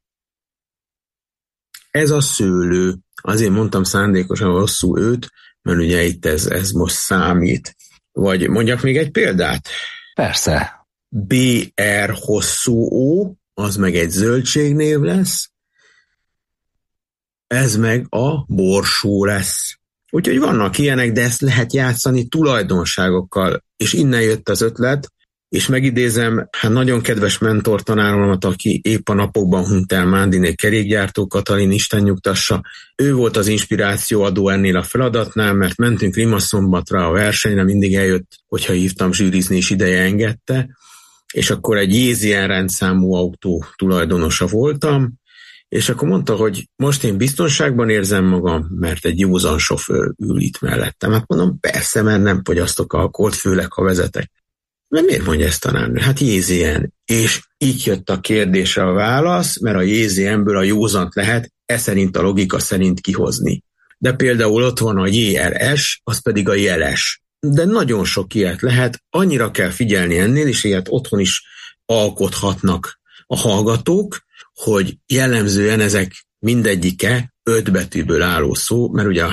Ez a szőlő, azért mondtam szándékosan hosszú őt, mert ugye itt ez most számít. Vagy mondjak még egy példát? Persze. BR hosszú ó, az meg egy zöldségnév lesz, ez meg a borsó lesz. Úgyhogy vannak ilyenek, de ezt lehet játszani tulajdonságokkal, és innen jött az ötlet, és megidézem, hát nagyon kedves mentortanáromat, aki épp a napokban hunyt el Mándiné kerékgyártó, Katalin, Isten nyugtassa. Ő volt az inspirációadó ennél a feladatnál, mert mentünk Rimasztombatra a versenyre, mindig eljött, hogyha hívtam zsűrizni, és ideje engedte, és akkor egy Jézien rendszámú autó tulajdonosa voltam, és akkor mondta, hogy most én biztonságban érzem magam, mert egy józan sofőr ül itt mellettem. Hát mondom, persze, mert nem fogyasztok alkoholt, főleg ha vezetek. De miért mondja ezt tanárnő? Hát Jézien. És így jött a kérdésre a válasz, mert a Jézienből a józant lehet szerint a logika szerint kihozni. De például ott van a JRS, az pedig a jeles. De nagyon sok ilyet lehet, annyira kell figyelni ennél, és ilyet otthon is alkothatnak a hallgatók, hogy jellemzően ezek mindegyike 5 betűből álló szó, mert ugye a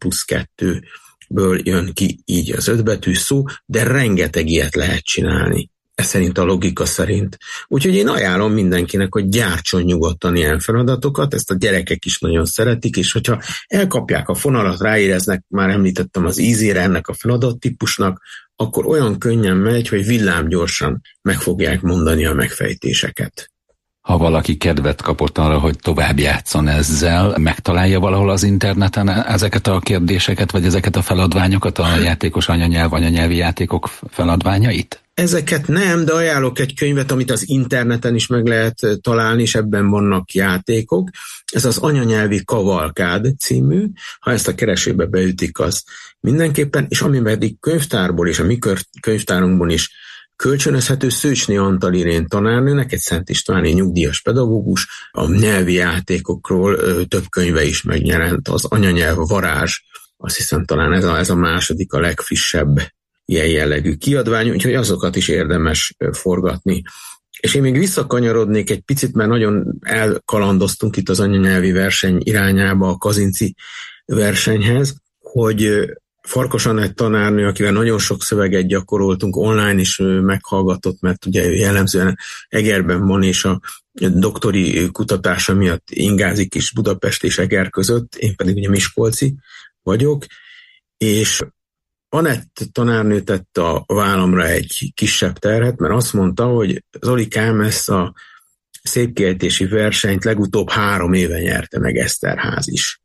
3+2-ből jön ki így az 5 betű szó, de rengeteg ilyet lehet csinálni. Ez szerint a logika szerint. Úgyhogy én ajánlom mindenkinek, hogy gyártson nyugodtan ilyen feladatokat, ezt a gyerekek is nagyon szeretik, és hogyha elkapják a fonalat, ráéreznek, már említettem az ízére ennek a feladattípusnak, akkor olyan könnyen megy, hogy villámgyorsan meg fogják mondani a megfejtéseket. Ha valaki kedvet kapott arra, hogy tovább játszon ezzel, megtalálja valahol az interneten ezeket a kérdéseket, vagy ezeket a feladványokat, a játékos anyanyelvi játékok feladványait? Ezeket nem, de ajánlok egy könyvet, amit az interneten is meg lehet találni, és ebben vannak játékok. Ez az Anyanyelvi Kavalkád című, ha ezt a keresőbe beütik, az mindenképpen, és ami pedig könyvtárból és a mi könyvtárunkban is kölcsönözhető, Szőcsné Antal Irén tanárnőnek, egy Szent Istváni nyugdíjas pedagógus, a nyelvi játékokról több könyve is megjelent, az Anyanyelv Varázs, azt hiszem talán ez a második, a legfrissebb ilyen jellegű kiadvány, úgyhogy azokat is érdemes forgatni. És én még visszakanyarodnék egy picit, mert nagyon elkalandoztunk itt az anyanyelvi verseny irányába, a Kazinci versenyhez, hogy Farkas Anett tanárnő, akivel nagyon sok szöveget gyakoroltunk, online is meghallgatott, mert ugye ő jellemzően Egerben van, és a doktori kutatása miatt ingázik is Budapest és Eger között, én pedig ugye miskolci vagyok, és Anett tanárnő tette a vállamra egy kisebb terhet, mert azt mondta, hogy Zolikám, ezt a szépkiejtési versenyt legutóbb 3 éve nyerte meg Eszterház is.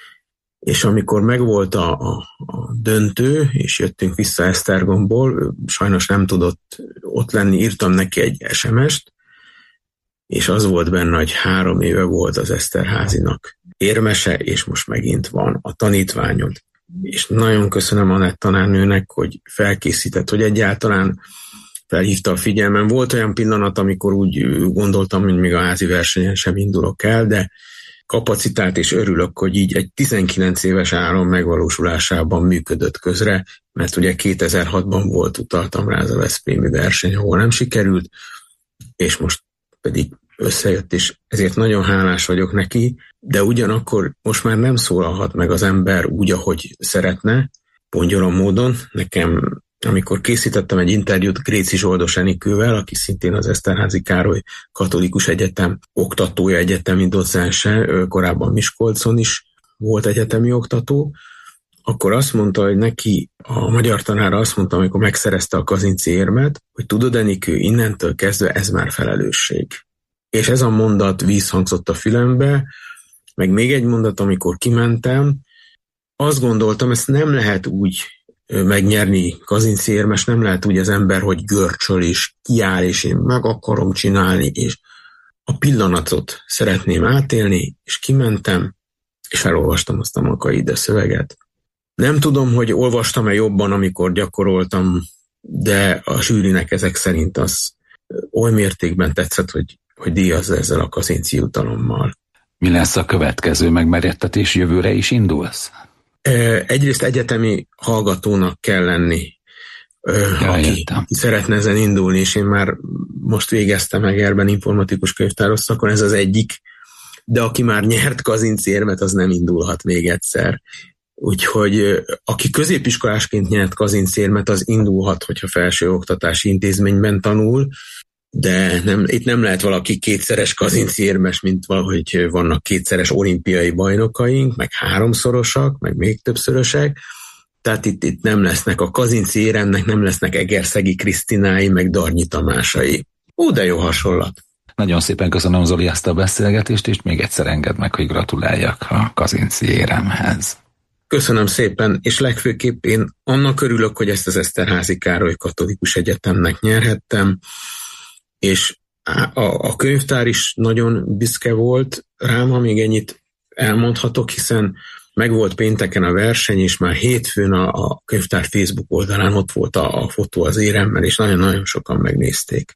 És amikor megvolt a döntő, és jöttünk vissza Esztergomból, sajnos nem tudott ott lenni, írtam neki egy SMS-t, és az volt benne, hogy 3 éve volt az Eszterházinak érmese, és most megint van a tanítványod. És nagyon köszönöm Anett tanárnőnek, hogy felkészített, hogy egyáltalán felhívta a figyelmem. Volt olyan pillanat, amikor úgy gondoltam, hogy még a házi versenyen sem indulok el, de kapacitált, és örülök, hogy így egy 19 éves álom megvalósulásában működött közre, mert ugye 2006-ban volt, utaltam rá, az a veszprémi verseny, ahol nem sikerült, és most pedig összejött, és ezért nagyon hálás vagyok neki, de ugyanakkor most már nem szólalhat meg az ember úgy, ahogy szeretne, pongyoron módon. Nekem, amikor készítettem egy interjút Gréci Zsoldos Enikővel, aki szintén az Eszterházy Károly Katolikus Egyetem oktatója, egyetemi docense, korábban Miskolcon is volt egyetemi oktató, akkor azt mondta, hogy neki a magyar tanára azt mondta, amikor megszerezte a Kazinczy érmet, hogy tudod, Enikő, innentől kezdve ez már felelősség. És ez a mondat vízhangzott a fülembe, meg még egy mondat, amikor kimentem, azt gondoltam, ezt nem lehet úgy megnyerni Kazinczy érmes, nem lehet úgy az ember, hogy görcsöl és kiáll, és én meg akarom csinálni, és a pillanatot szeretném átélni, és kimentem, és felolvastam azt a Maka Ide szöveget. Nem tudom, hogy olvastam-e jobban, amikor gyakoroltam, de a zsűrinek ezek szerint az oly mértékben tetszett, hogy díjazza ezzel a Kazinczy jutalommal. Mi lesz a következő megmerjedtetés, jövőre is indulsz? Egyrészt egyetemi hallgatónak kell lenni, aki szeretne ezen indulni, és én már most végeztem Egerben informatikus könyvtáros szakon, ez az egyik, de aki már nyert Kazinczy érmet, az nem indulhat még egyszer. Úgyhogy aki középiskolásként nyert Kazinczy érmet, az indulhat, hogyha felsőoktatási intézményben tanul, de itt nem lehet valaki 2-szeres Kazinczy érmes, mint valahogy vannak 2-szeres olimpiai bajnokaink, meg 3-szorosak, meg még többszörösek. Tehát itt nem lesznek a Kazinczy éremnek, nem lesznek Egerszegi Krisztinái, meg Darnyi Tamásai. De jó hasonlat. Nagyon szépen köszönöm, Zoli, ezt a beszélgetést, és még egyszer engedd meg, hogy gratuláljak a Kazinczy éremhez. Köszönöm szépen, és legfőképp én annak örülök, hogy ezt az Eszterházy Károly Katolikus Egyetemnek nyerhettem, és a könyvtár is nagyon büszke volt rám, ha még ennyit elmondhatok, hiszen megvolt pénteken a verseny, és már hétfőn a könyvtár Facebook oldalán ott volt a fotó az éremmel, és nagyon-nagyon sokan megnézték.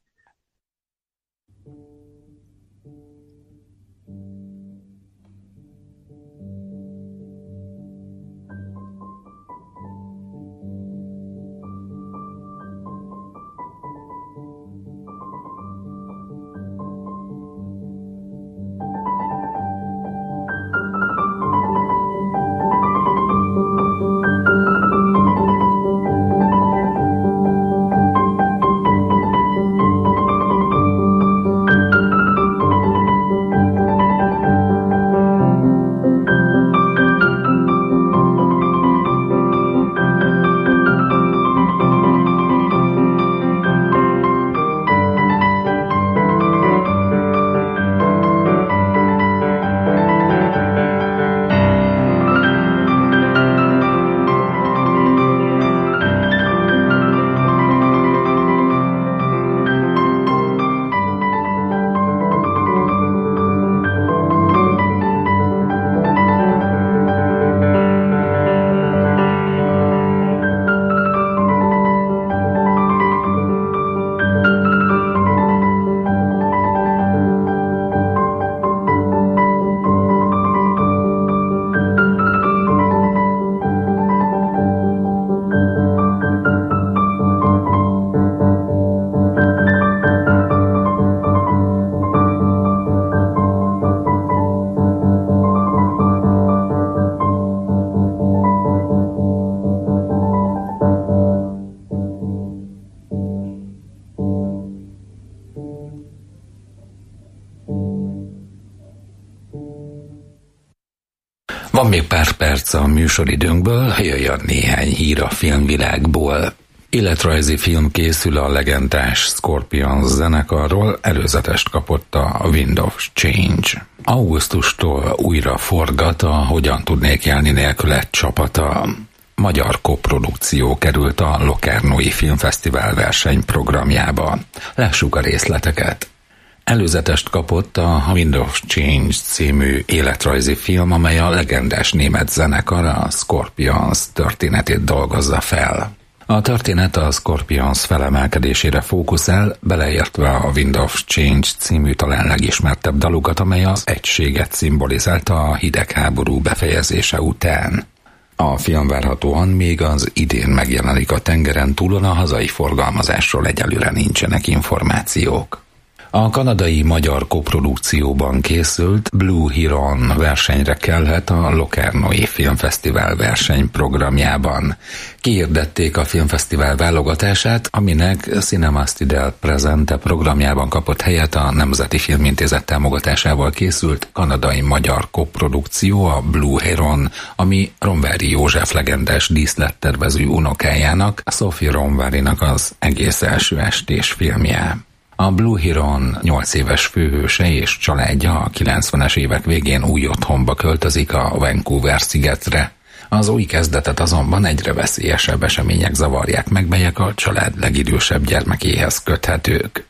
Van még pár perc a műsoridőnkből, jöjjön néhány hír a filmvilágból. Életrajzi film készül a legendás Scorpions zenekarról, előzetest kapott a Wind of Change. Augusztustól újra forgat a Hogyan tudnék élni nélküle csapata. Magyar koprodukció került a Lokernói Filmfesztivál versenyprogramjába. Lássuk a részleteket. Előzetest kapott a Wind of Change című életrajzi film, amely a legendás német zenekar, a Scorpions történetét dolgozza fel. A történet a Scorpions felemelkedésére fókuszál, beleértve a Wind of Change című talán legismertebb dalukat, amely az egységet szimbolizálta a hidegháború befejezése után. A film várhatóan még az idén megjelenik a tengeren túlon, a hazai forgalmazásról egyelőre nincsenek információk. A kanadai-magyar koprodukcióban készült Blue Heron versenyre kelhet a Lokernói Filmfesztivál versenyprogramjában. Kihirdették a filmfesztivál válogatását, aminek Cinema Studio Presente programjában kapott helyet a Nemzeti Filmintézet támogatásával készült kanadai-magyar koprodukció, a Blue Heron, ami Romvári József legendás díszlettervező unokájának, Sophie Romvárinak az egész első estés filmje. A Blue Heron 8 éves főhőse és családja a 90-es évek végén új otthonba költözik a Vancouver szigetre. Az új kezdetet azonban egyre veszélyesebb események zavarják meg, melyek a család legidősebb gyermekéhez köthetők.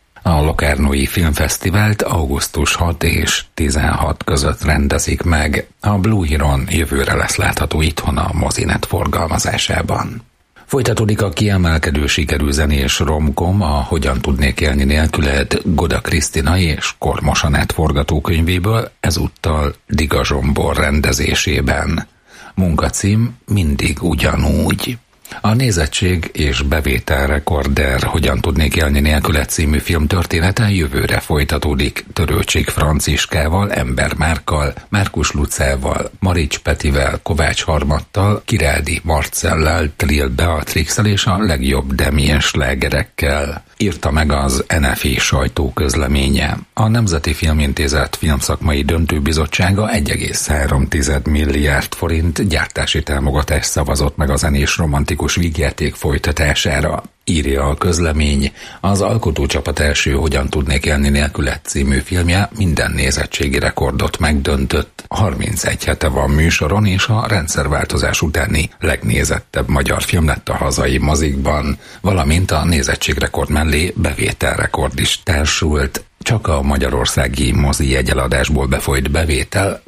A Lokernói Filmfesztivált augusztus 6 és 16 között rendezik meg. A Blue Heron jövőre lesz látható itthon a Mozinet forgalmazásában. Folytatódik a kiemelkedő sikerű zenés romkom, a Hogyan tudnék élni nélküled Goda Krisztina és Kormos Anett forgatókönyvéből, ezúttal Diga Zsombor rendezésében. Munkacím mindig ugyanúgy. A nézettség és bevételrekorder Hogyan tudnék élni nélküled című film története jövőre folytatódik Törőcsik Franciskával, Ember Márkkal, Márkus Lucával, Marics Petivel, Kovács Harmattal, Kirádi Marcellel, Trill Beatrixel és a legjobb Damien slágerekkel, írta meg az NFI sajtóközleménye. A Nemzeti Filmintézet filmszakmai döntőbizottsága 1,3 milliárd forint gyártási támogatást szavazott meg a zenés romantikus vígjáték folytatására. Írja a közlemény, az alkotócsapat első Hogyan tudnék élni nélküled című filmje minden nézettségi rekordot megdöntött. 31 hete van műsoron, és a rendszerváltozás utáni legnézettebb magyar film lett a hazai mozikban, valamint a nézettségrekord mellé bevételrekord is társult. Csak a magyarországi mozi jegyeladásból befolyt bevétel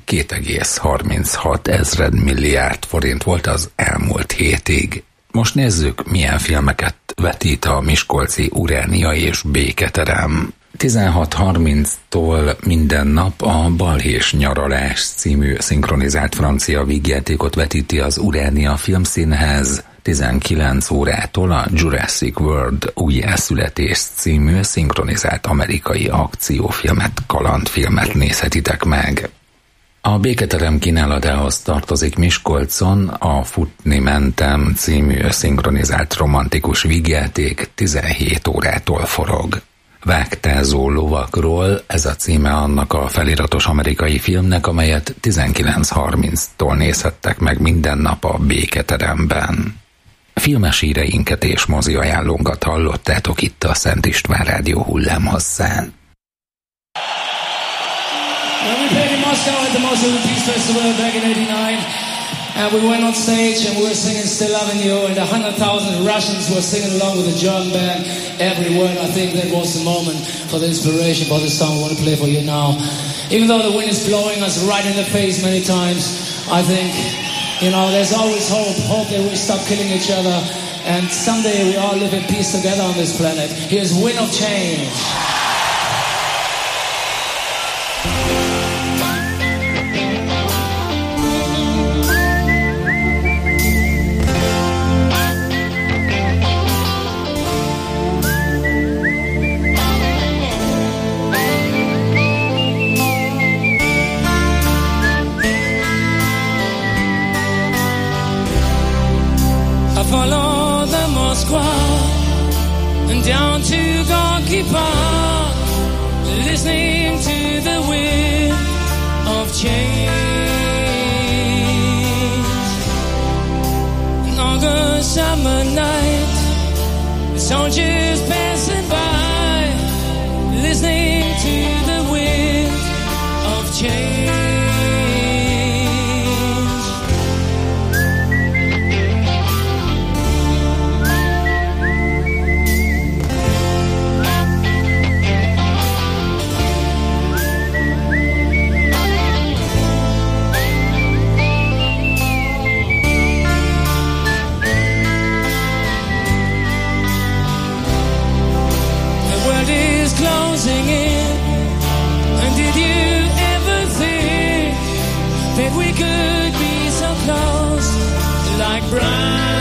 2,36 milliárd forint volt az elmúlt hétig. Most nézzük, milyen filmeket vetít a miskolci Uránia és Béketerem. 16:30-tól minden nap a Balhés nyaralás című szinkronizált francia vígjátékot vetíti az Uránia Filmszínház. 19 órától a Jurassic World újjászületés című szinkronizált amerikai akciófilmet, kalandfilmet nézhetitek meg. A Béketerem kínálatához tartozik Miskolcon a Futni mentem című szinkronizált romantikus vígjáték, 17 órától forog. Vágtázó lovakról, ez a címe annak a feliratos amerikai filmnek, amelyet 19:30-tól nézhettek meg minden nap a Béketeremben. Filmes híreinket és mozi ajánlónkat hallottátok itt a Szent István Rádió hullámhosszán. We played in Moscow at the Moscow Peace Festival back in '89, and we went on stage and we were singing Still Loving You, and 100,000 Russians were singing along with the German band every word. I think that was the moment for the inspiration for the song we want to play for you now. Even though the wind is blowing us right in the face many times, I think, you know, there's always hope that we stop killing each other, and someday we all live in peace together on this planet. Here's Wind of Change. Follow the Moskva and down to Gorky Park, listening to the wind of change. An August summer night, soldiers passing by, listening to the wind of change. Closing in, and did you ever think that we could be so close, like brothers?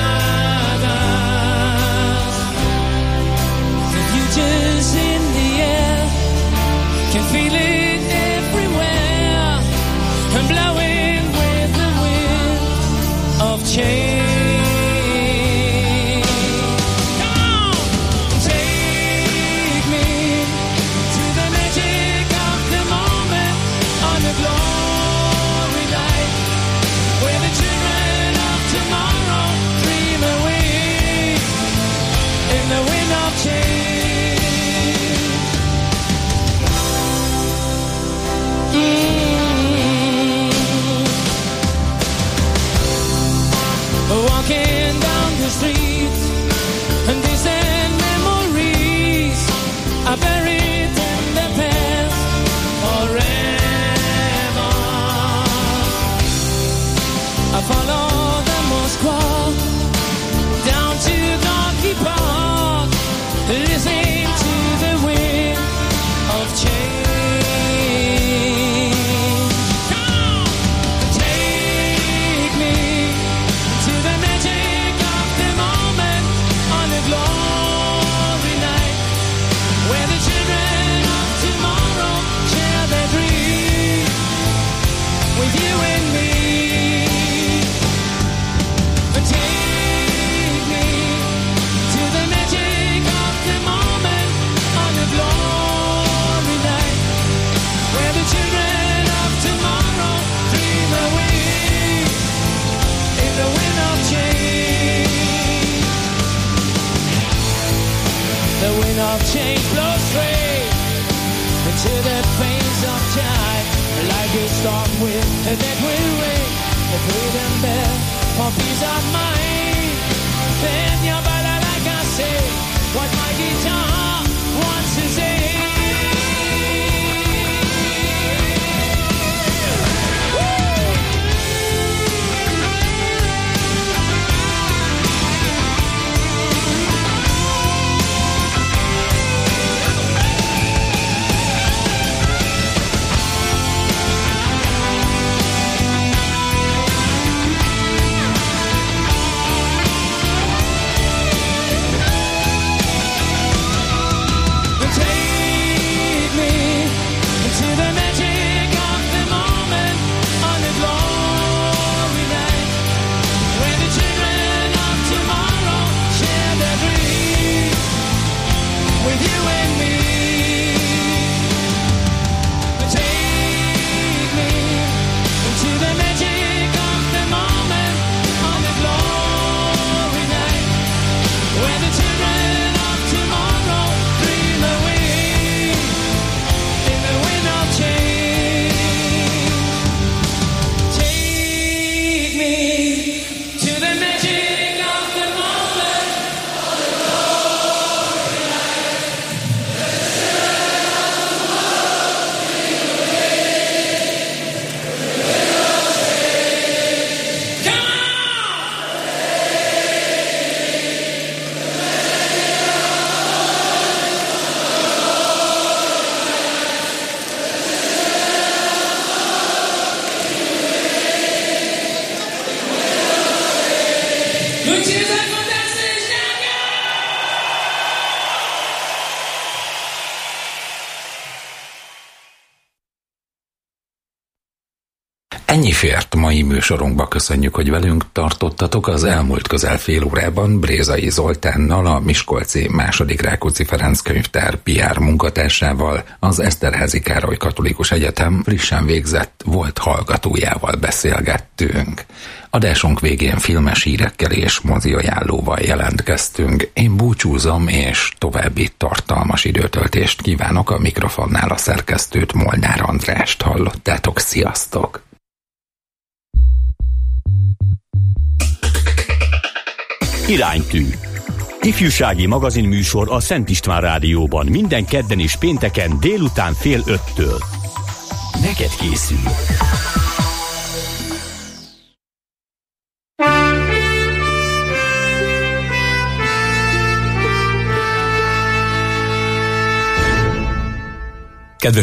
The future's in the air, can feel it everywhere, and blowing with the wind of change. Walking down the street, and distant memories are buried in the past forever. I follow the Moskva down to Gorky Park, listening to the wind of change. Of change blows straight into the face of time, like a storm wind that will ring the freedom bell for peace of mind. Then your body, like I say, what my guitar wants to say. Ennyi fért mai műsorunkba, köszönjük, hogy velünk tartottatok. Az elmúlt közel fél órában Brézai Zoltánnal, a Miskolci II. Rákóczi Ferenc könyvtár PR munkatársával, az Eszterházy Károly Katolikus Egyetem frissen végzett volt hallgatójával beszélgettünk. Adásunk végén filmes hírekkel és mozi ajánlóval jelentkeztünk. Én búcsúzom, és további tartalmas időtöltést kívánok. A mikrofonnál a szerkesztőt, Molnár Andrást hallottátok. Sziasztok! Iránytű. Ifjúsági magazinműsor a Szent István Rádióban minden kedden és pénteken délután 4:30-től. Neked készül.